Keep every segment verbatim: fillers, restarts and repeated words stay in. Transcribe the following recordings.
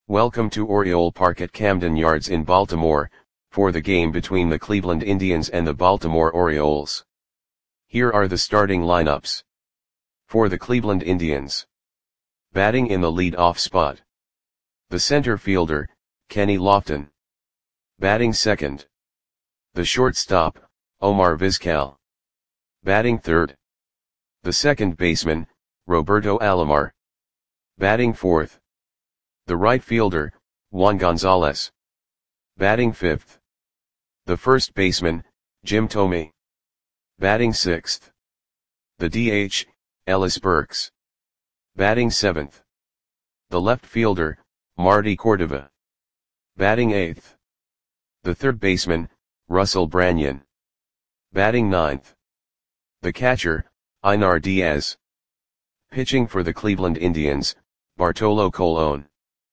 Welcome to Oriole Park at Camden Yards in Baltimore, for the game between the Cleveland Indians and the Baltimore Orioles. Here are the starting lineups. For the Cleveland Indians. Batting in the lead-off spot. The center fielder, Kenny Lofton. Batting second. The shortstop, Omar Vizquel. Batting third. The second baseman, Roberto Alomar. Batting fourth. The right fielder, Juan Gonzalez. Batting fifth. The first baseman, Jim Thome. Batting sixth. The D H, Ellis Burks. Batting seventh. The left fielder, Marty Cordova. Batting eighth. The third baseman, Russell Branyan. Batting ninth. The catcher, Einar Diaz. Pitching for the Cleveland Indians, Bartolo Colon.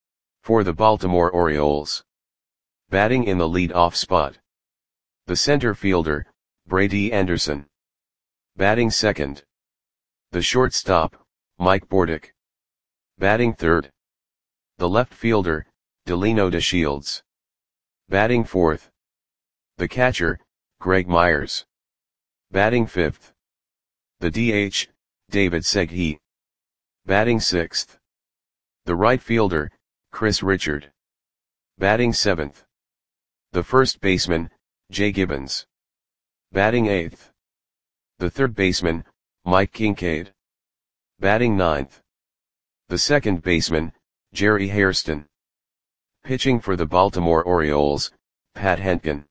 For the Baltimore Orioles. Batting in the lead-off spot. The center fielder, Brady Anderson. Batting second. The shortstop, Mike Bordick. Batting third. The left fielder, Delino DeShields. Batting fourth. The catcher, Greg Myers. Batting fifth. The D H, David Seghi. Batting sixth. The right fielder, Chris Richard. Batting seventh. The first baseman, Jay Gibbons. Batting eighth. The third baseman, Mike Kincaid. Batting ninth. The second baseman, Jerry Hairston. Pitching for the Baltimore Orioles, Pat Hentgen.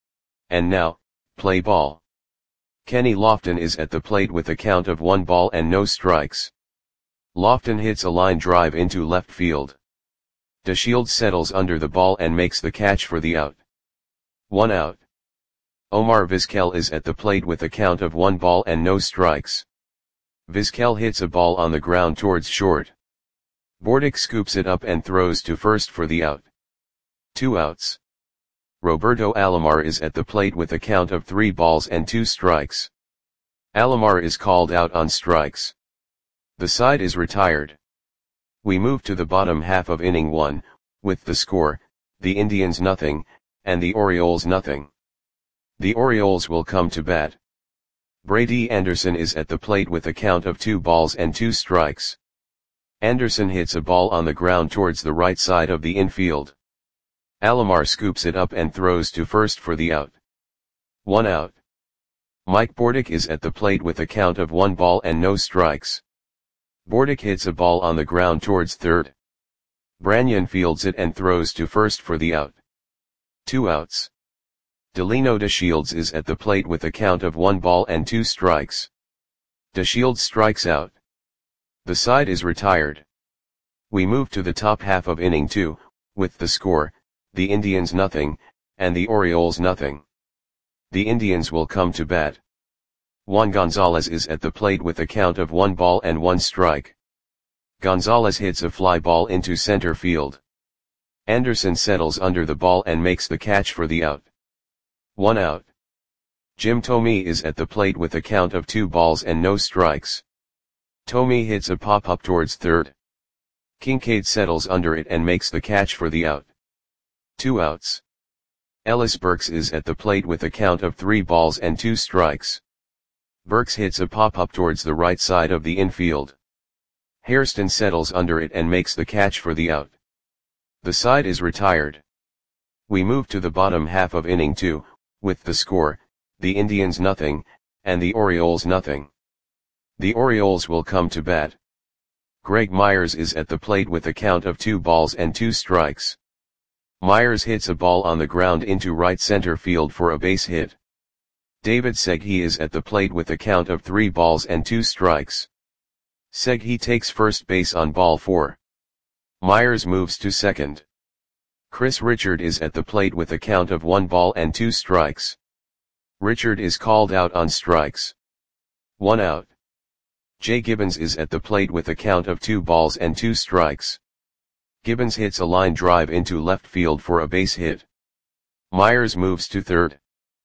And now, play ball. Kenny Lofton is at the plate with a count of one ball and no strikes. Lofton hits a line drive into left field. DeShields settles under the ball and makes the catch for the out. One out. Omar Vizquel is at the plate with a count of one ball and no strikes. Vizquel hits a ball on the ground towards short. Bordick scoops it up and throws to first for the out. Two outs. Roberto Alomar is at the plate with a count of three balls and two strikes. Alomar is called out on strikes. The side is retired. We move to the bottom half of inning one, with the score, the Indians nothing, and the Orioles nothing. The Orioles will come to bat. Brady Anderson is at the plate with a count of two balls and two strikes. Anderson hits a ball on the ground towards the right side of the infield. Alomar scoops it up and throws to first for the out. One out. Mike Bordick is at the plate with a count of one ball and no strikes. Bordick hits a ball on the ground towards third. Branyan fields it and throws to first for the out. Two outs. Delino DeShields is at the plate with a count of one ball and two strikes. DeShields strikes out. The side is retired. We move to the top half of inning two, with the score, the Indians nothing, and the Orioles nothing. The Indians will come to bat. Juan Gonzalez is at the plate with a count of one ball and one strike. Gonzalez hits a fly ball into center field. Anderson settles under the ball and makes the catch for the out. One out. Jim Thome is at the plate with a count of two balls and no strikes. Thome hits a pop-up towards third. Kincaid settles under it and makes the catch for the out. Two outs. Ellis Burks is at the plate with a count of three balls and two strikes. Burks hits a pop-up towards the right side of the infield. Hairston settles under it and makes the catch for the out. The side is retired. We move to the bottom half of inning two, with the score, the Indians nothing, and the Orioles nothing. The Orioles will come to bat. Greg Myers is at the plate with a count of two balls and two strikes. Myers hits a ball on the ground into right center field for a base hit. David Seghi is at the plate with a count of three balls and two strikes. Seghi takes first base on ball four. Myers moves to second. Chris Richard is at the plate with a count of one ball and two strikes. Richard is called out on strikes. One out. Jay Gibbons is at the plate with a count of two balls and two strikes. Gibbons hits a line drive into left field for a base hit. Myers moves to third.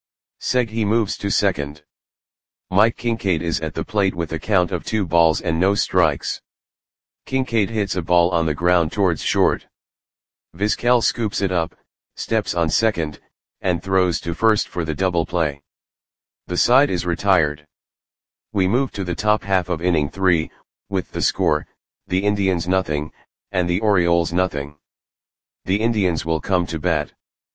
Seghi moves to second. Mike Kincaid is at the plate with a count of two balls and no strikes. Kincaid hits a ball on the ground towards short. Vizquel scoops it up, steps on second, and throws to first for the double play. The side is retired. We move to the top half of inning three, with the score, the Indians nothing, and the Orioles nothing. The Indians will come to bat.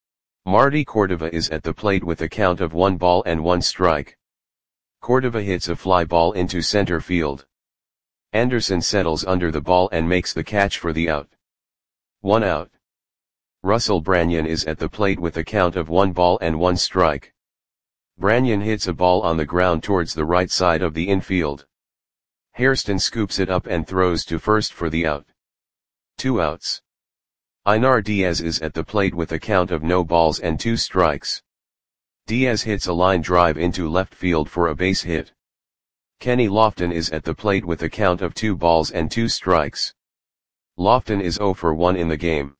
Marty Cordova is at the plate with a count of one ball and one strike. Cordova hits a fly ball into center field. Anderson settles under the ball and makes the catch for the out. One out. Russell Branyan is at the plate with a count of one ball and one strike. Branyan hits a ball on the ground towards the right side of the infield. Hairston scoops it up and throws to first for the out. Two outs. Einar Diaz is at the plate with a count of no balls and two strikes. Diaz hits a line drive into left field for a base hit. Kenny Lofton is at the plate with a count of two balls and two strikes. Lofton is zero for one in the game.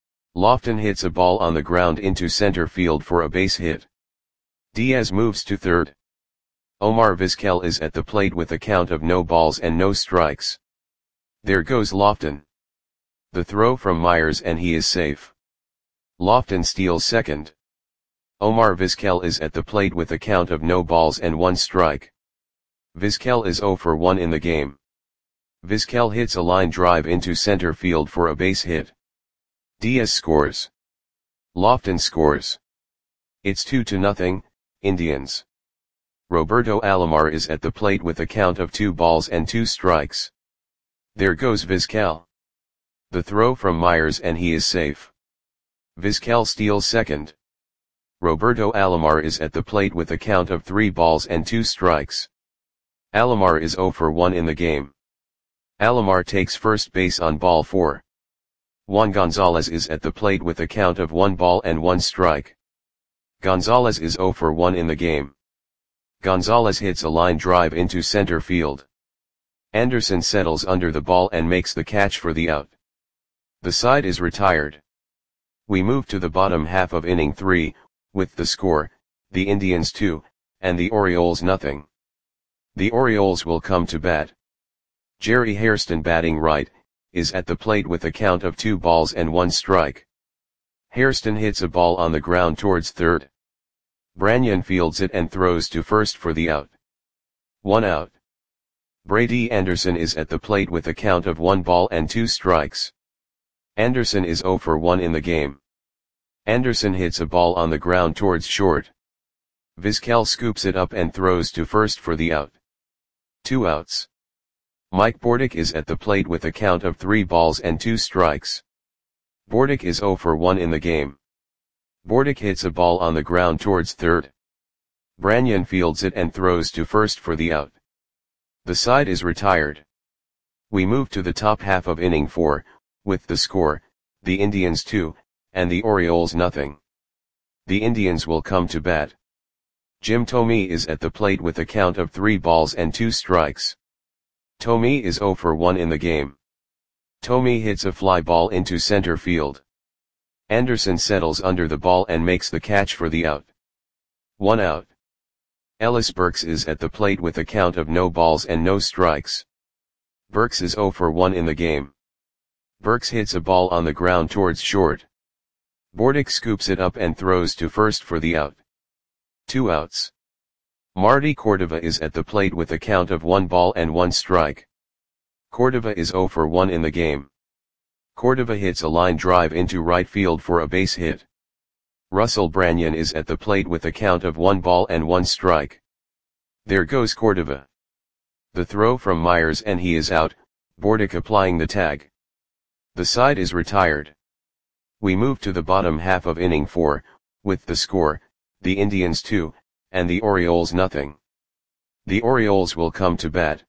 Lofton hits a ball on the ground into center field for a base hit. Diaz moves to third. Omar Vizquel is at the plate with a count of no balls and no strikes. There goes Lofton. The throw from Myers and he is safe. Lofton steals second. Omar Vizquel is at the plate with a count of no balls and one strike. Vizquel is zero for one in the game. Vizquel hits a line drive into center field for a base hit. Diaz scores. Lofton scores. It's two to nothing, Indians. Roberto Alomar is at the plate with a count of two balls and two strikes. There goes Vizquel. The throw from Myers and he is safe. Vizquel steals second. Roberto Alomar is at the plate with a count of three balls and two strikes. Alomar is zero for one in the game. Alomar takes first base on ball four. Juan Gonzalez is at the plate with a count of one ball and one strike. Gonzalez is zero for one in the game. Gonzalez hits a line drive into center field. Anderson settles under the ball and makes the catch for the out. The side is retired. We move to the bottom half of inning three, with the score, the Indians two, and the Orioles nothing. The Orioles will come to bat. Jerry Hairston, batting right, is at the plate with a count of two balls and one strike. Hairston hits a ball on the ground towards third. Branyan fields it and throws to first for the out. One out. Brady Anderson is at the plate with a count of one ball and two strikes. Anderson is zero for one in the game. Anderson hits a ball on the ground towards short. Vizquel scoops it up and throws to first for the out. Two outs. Mike Bordick is at the plate with a count of three balls and two strikes. Bordick is zero for one in the game. Bordick hits a ball on the ground towards third. Branyan fields it and throws to first for the out. The side is retired. We move to the top half of inning four, with the score, the Indians two, and the Orioles nothing. The Indians will come to bat. Jim Thome is at the plate with a count of three balls and two strikes. Thome is zero for one in the game. Thome hits a fly ball into center field. Anderson settles under the ball and makes the catch for the out. One out. Ellis Burks is at the plate with a count of no balls and no strikes. Burks is zero for one in the game. Burks hits a ball on the ground towards short. Bordick scoops it up and throws to first for the out. Two outs. Marty Cordova is at the plate with a count of one ball and one strike. Cordova is zero for one in the game. Cordova hits a line drive into right field for a base hit. Russell Branyan is at the plate with a count of one ball and one strike. There goes Cordova. The throw from Myers and he is out, Bordick applying the tag. The side is retired. We move to the bottom half of inning four, with the score, the Indians two, and the Orioles nothing. The Orioles will come to bat.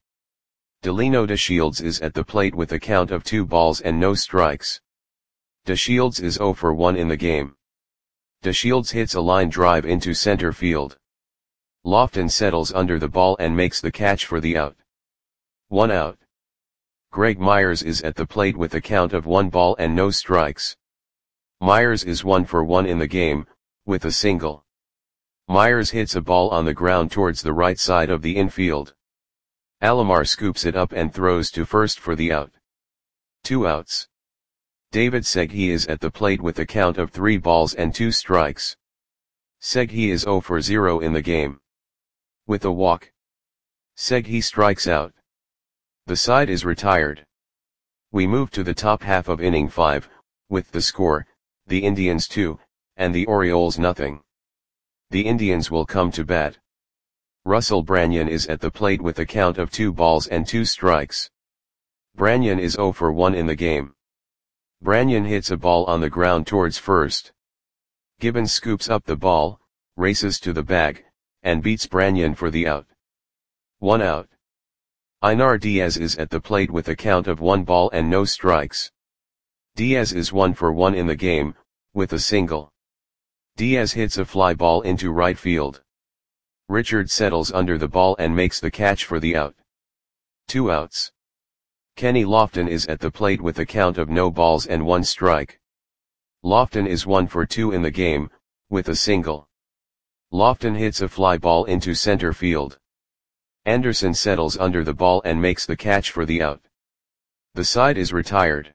Delino DeShields is at the plate with a count of two balls and no strikes. DeShields is zero for one in the game. DeShields hits a line drive into center field. Lofton settles under the ball and makes the catch for the out. One out. Greg Myers is at the plate with a count of one ball and no strikes. Myers is one for one in the game, with a single. Myers hits a ball on the ground towards the right side of the infield. Alomar scoops it up and throws to first for the out. Two outs. David Seghi is at the plate with a count of three balls and two strikes. Seghi is zero for zero in the game. With a walk, Seghi strikes out. The side is retired. We move to the top half of inning five, with the score, the Indians two, and the Orioles nothing. The Indians will come to bat. Russell Branyan is at the plate with a count of two balls and two strikes. Branyan is zero for one in the game. Branyan hits a ball on the ground towards first. Gibbons scoops up the ball, races to the bag, and beats Branyan for the out. One out. Einar Diaz is at the plate with a count of one ball and no strikes. Diaz is one for one in the game, with a single. Diaz hits a fly ball into right field. Richard settles under the ball and makes the catch for the out. Two outs. Kenny Lofton is at the plate with a count of no balls and one strike. Lofton is one for two in the game, with a single. Lofton hits a fly ball into center field. Anderson settles under the ball and makes the catch for the out. The side is retired.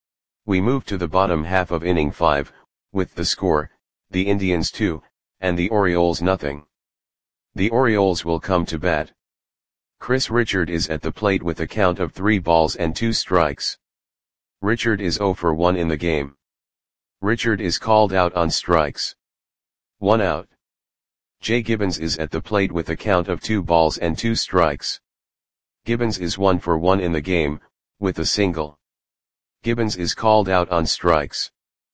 We move to the bottom half of inning five, with the score, the Indians two, and the Orioles nothing. The Orioles will come to bat. Chris Richard is at the plate with a count of three balls and two strikes. Richard is zero for one in the game. Richard is called out on strikes. One out. Jay Gibbons is at the plate with a count of two balls and two strikes. Gibbons is one for one in the game, with a single. Gibbons is called out on strikes.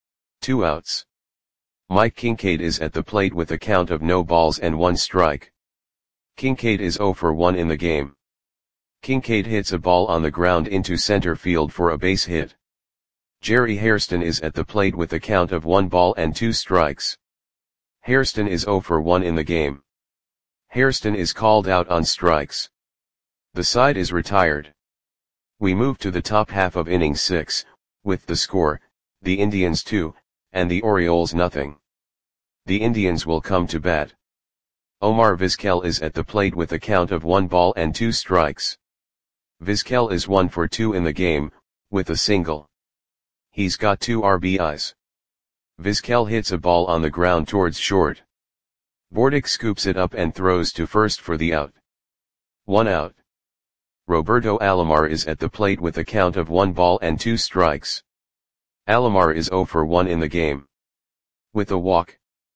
Two outs. Mike Kincaid is at the plate with a count of no balls and one strike. Kincaid is zero for one in the game. Kincaid hits a ball on the ground into center field for a base hit. Jerry Hairston is at the plate with a count of one ball and two strikes. Hairston is zero for one in the game. Hairston is called out on strikes. The side is retired. We move to the top half of inning six, with the score, the Indians two, and the Orioles nothing. The Indians will come to bat. Omar Vizquel is at the plate with a count of one ball and two strikes. Vizquel is one for two in the game, with a single. He's got two R B Is. Vizquel hits a ball on the ground towards short. Bordick scoops it up and throws to first for the out. One out. Roberto Alomar is at the plate with a count of one ball and two strikes. Alomar is zero for one in the game. With a walk,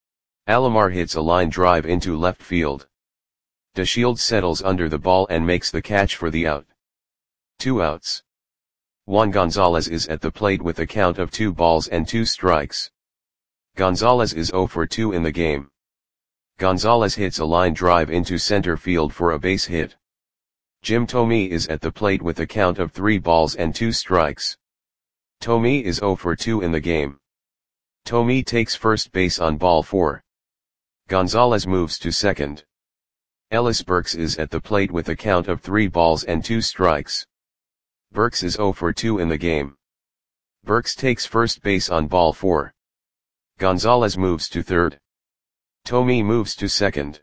Alomar hits a line drive into left field. DeShields settles under the ball and makes the catch for the out. Two outs. Juan Gonzalez is at the plate with a count of two balls and two strikes. Gonzalez is zero for two in the game. Gonzalez hits a line drive into center field for a base hit. Jim Thome is at the plate with a count of three balls and two strikes. Thome is zero for two in the game. Thome takes first base on ball four. Gonzalez moves to second. Ellis Burks is at the plate with a count of three balls and two strikes. Burks is zero for two in the game. Burks takes first base on ball four. Gonzalez moves to third. Thome moves to second.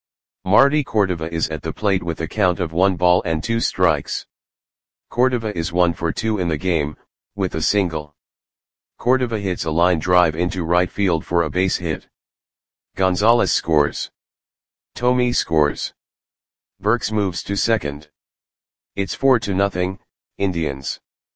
Marty Cordova is at the plate with a count of one ball and two strikes. Cordova is one for two in the game, with a single. Cordova hits a line drive into right field for a base hit. Gonzalez scores. Thome scores. Burks moves to second. It's four to nothing, Indians.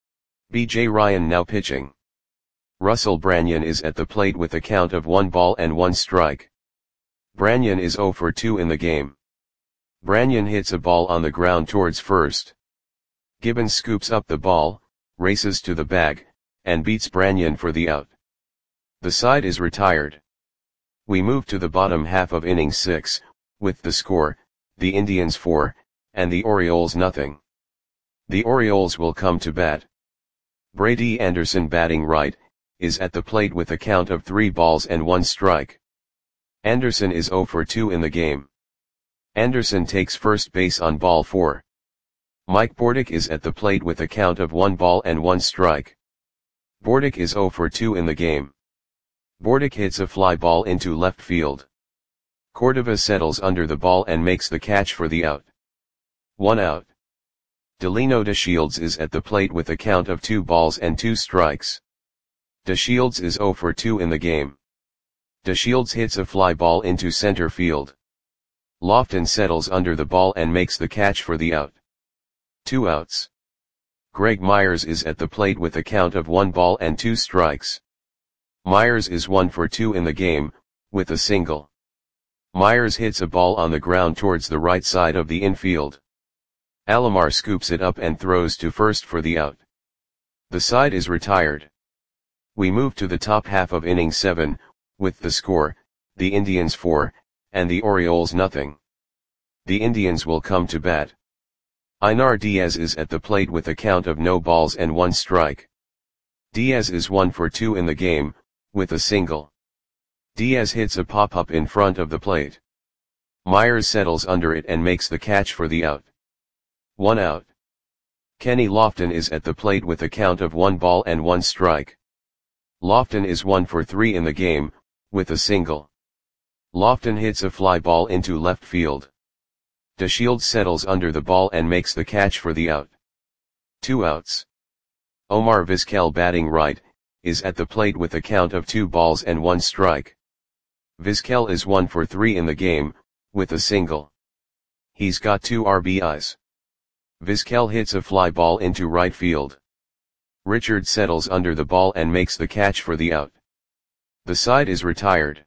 B J Ryan now pitching. Russell Branyan is at the plate with a count of one ball and one strike. Branyan is zero for two in the game. Branyan hits a ball on the ground towards first. Gibbons scoops up the ball, races to the bag, and beats Branyan for the out. The side is retired. We move to the bottom half of inning six, with the score, the Indians four, and the Orioles nothing. The Orioles will come to bat. Brady Anderson, batting right, is at the plate with a count of three balls and one strike. Anderson is zero for two in the game. Anderson takes first base on ball four. Mike Bordick is at the plate with a count of one ball and one strike. Bordick is zero for two in the game. Bordick hits a fly ball into left field. Cordova settles under the ball and makes the catch for the out. One out. Delino DeShields is at the plate with a count of two balls and two strikes. DeShields is zero for two in the game. DeShields hits a fly ball into center field. Lofton settles under the ball and makes the catch for the out. Two outs. Greg Myers is at the plate with a count of one ball and two strikes. Myers is one for two in the game, with a single. Myers hits a ball on the ground towards the right side of the infield. Alomar scoops it up and throws to first for the out. The side is retired. We move to the top half of inning seven, with the score, the Indians four, and the Orioles nothing. The Indians will come to bat. Einar Diaz is at the plate with a count of no balls and one strike. Diaz is one for two in the game, with a single. Diaz hits a pop-up in front of the plate. Myers settles under it and makes the catch for the out. One out. Kenny Lofton is at the plate with a count of one ball and one strike. Lofton is one for three in the game, with a single. Lofton hits a fly ball into left field. DeShields settles under the ball and makes the catch for the out. Two outs. Omar Vizquel, batting right, is at the plate with a count of two balls and one strike. Vizquel is one for three in the game, with a single. He's got two R B Is. Vizquel hits a fly ball into right field. Richard settles under the ball and makes the catch for the out. The side is retired.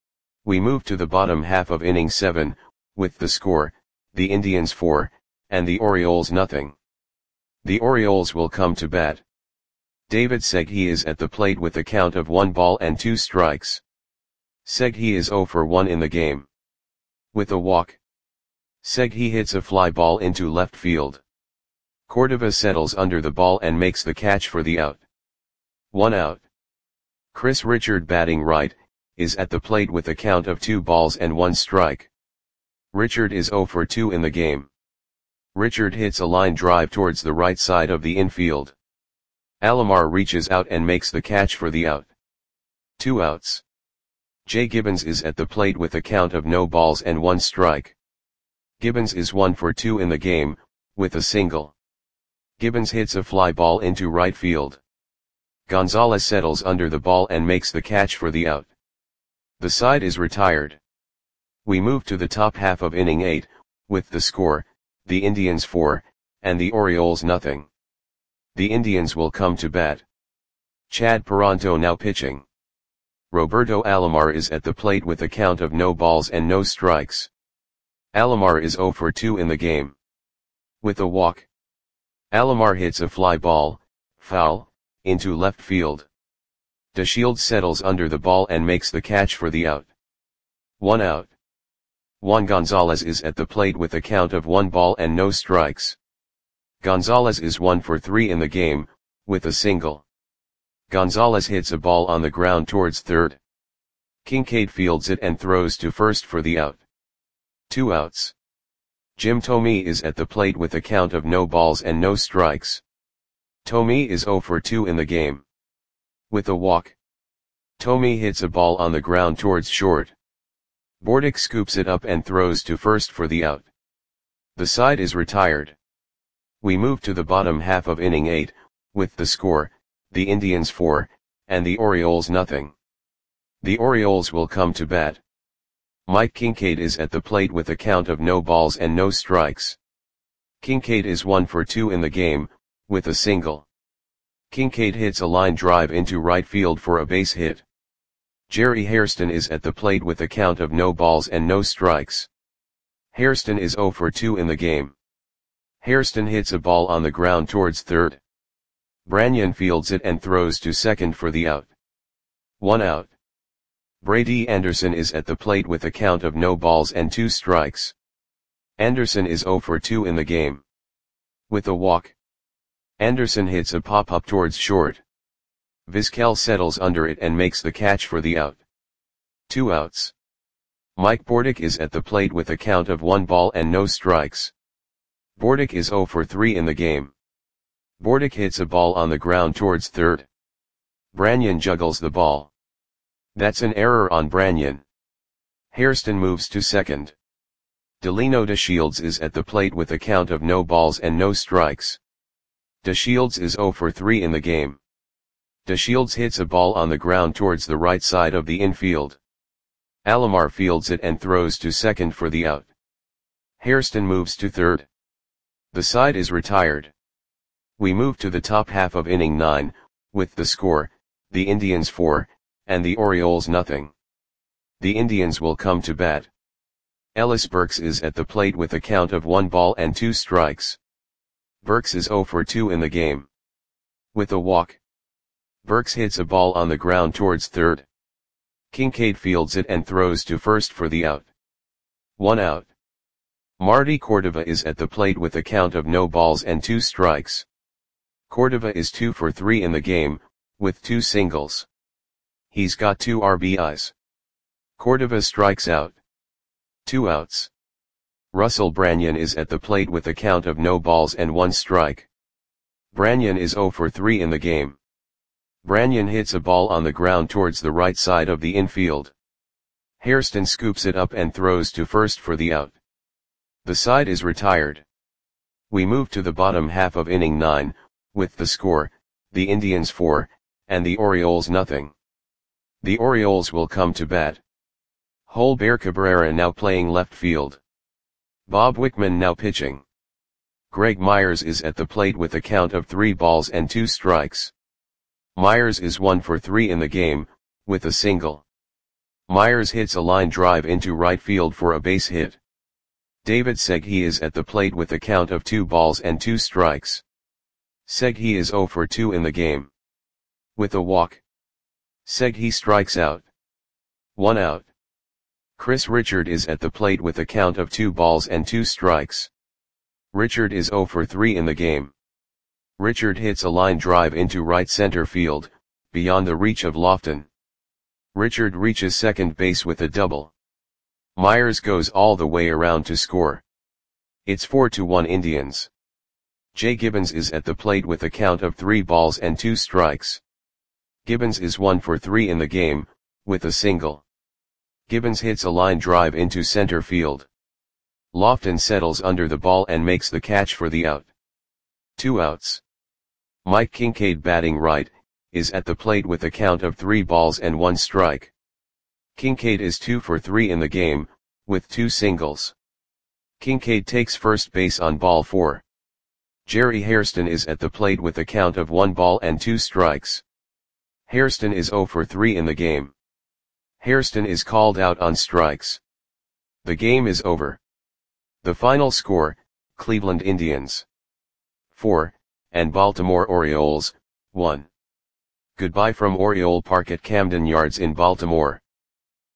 We move to the bottom half of inning seven, with the score, the Indians four, and the Orioles nothing. The Orioles will come to bat. David Segui is at the plate with a count of one ball and two strikes. Segui is zero for one in the game. With a walk. Segui hits a fly ball into left field. Cordova settles under the ball and makes the catch for the out. One out. Chris Richard, batting right, is at the plate with a count of two balls and one strike. Richard is zero for two in the game. Richard hits a line drive towards the right side of the infield. Alomar reaches out and makes the catch for the out. Two outs. Jay Gibbons is at the plate with a count of no balls and one strike. Gibbons is one for two in the game, with a single. Gibbons hits a fly ball into right field. Gonzalez settles under the ball and makes the catch for the out. The side is retired. We move to the top half of inning eight, with the score, the Indians four, and the Orioles nothing. The Indians will come to bat. Chad Peranto now pitching. Roberto Alomar is at the plate with a count of no balls and no strikes. Alomar is zero for two in the game. With a walk. Alomar hits a fly ball, foul, into left field. DeShields settles under the ball and makes the catch for the out. One out. Juan Gonzalez is at the plate with a count of one ball and no strikes. Gonzalez is one for three in the game, with a single. Gonzalez hits a ball on the ground towards third. Kincaid fields it and throws to first for the out. Two outs. Jim Thome is at the plate with a count of no balls and no strikes. Thome is zero for two in the game. With a walk. Thome hits a ball on the ground towards short. Bordick scoops it up and throws to first for the out. The side is retired. We move to the bottom half of inning eight, with the score, the Indians four, and the Orioles nothing. The Orioles will come to bat. Mike Kincaid is at the plate with a count of no balls and no strikes. Kincaid is one for two in the game, with a single. Kincaid hits a line drive into right field for a base hit. Jerry Hairston is at the plate with a count of no balls and no strikes. Hairston is zero for two in the game. Hairston hits a ball on the ground towards third. Branyan fields it and throws to second for the out. One out. Brady Anderson is at the plate with a count of no balls and two strikes. Anderson is zero for two in the game. With a walk. Anderson hits a pop-up towards short. Vizquel settles under it and makes the catch for the out. Two outs. Mike Bordick is at the plate with a count of one ball and no strikes. Bordick is zero for three in the game. Bordick hits a ball on the ground towards third. Branyan juggles the ball. That's an error on Branyan. Hairston moves to second. Delino DeShields is at the plate with a count of no balls and no strikes. DeShields is zero for three in the game. DeShields hits a ball on the ground towards the right side of the infield. Alomar fields it and throws to second for the out. Hairston moves to third. The side is retired. We move to the top half of inning nine, with the score, the Indians four, and the Orioles nothing. The Indians will come to bat. Ellis Burks is at the plate with a count of one ball and two strikes. Burks is oh for two in the game. With a walk. Burks hits a ball on the ground towards third. Kincaid fields it and throws to first for the out. One out. Marty Cordova is at the plate with a count of no balls and two strikes. Cordova is two for three in the game, with two singles. He's got two R B Is. Cordova strikes out. Two outs. Russell Branyan is at the plate with a count of no balls and one strike. Branyan is oh for three in the game. Branyan hits a ball on the ground towards the right side of the infield. Hairston scoops it up and throws to first for the out. The side is retired. We move to the bottom half of inning nine, with the score, the Indians four, and the Orioles nothing. The Orioles will come to bat. Holber Cabrera now playing left field. Bob Wickman now pitching. Greg Myers is at the plate with a count of three balls and two strikes. Myers is one for three in the game, with a single. Myers hits a line drive into right field for a base hit. David Seghi is at the plate with a count of two balls and two strikes. Seghi is oh for two in the game. With a walk. Seghi strikes out. One out. Chris Richard is at the plate with a count of two balls and two strikes. Richard is oh for three in the game. Richard hits a line drive into right center field, beyond the reach of Lofton. Richard reaches second base with a double. Myers goes all the way around to score. It's four to one Indians. Jay Gibbons is at the plate with a count of three balls and two strikes. Gibbons is one for three in the game, with a single. Gibbons hits a line drive into center field. Lofton settles under the ball and makes the catch for the out. Two outs. Mike Kincaid, batting right, is at the plate with a count of three balls and one strike. Kincaid is two for three in the game, with two singles. Kincaid takes first base on ball four. Jerry Hairston is at the plate with a count of one ball and two strikes. Hairston is oh for three in the game. Hairston is called out on strikes. The game is over. The final score, Cleveland Indians four, and Baltimore Orioles one. Goodbye from Oriole Park at Camden Yards in Baltimore.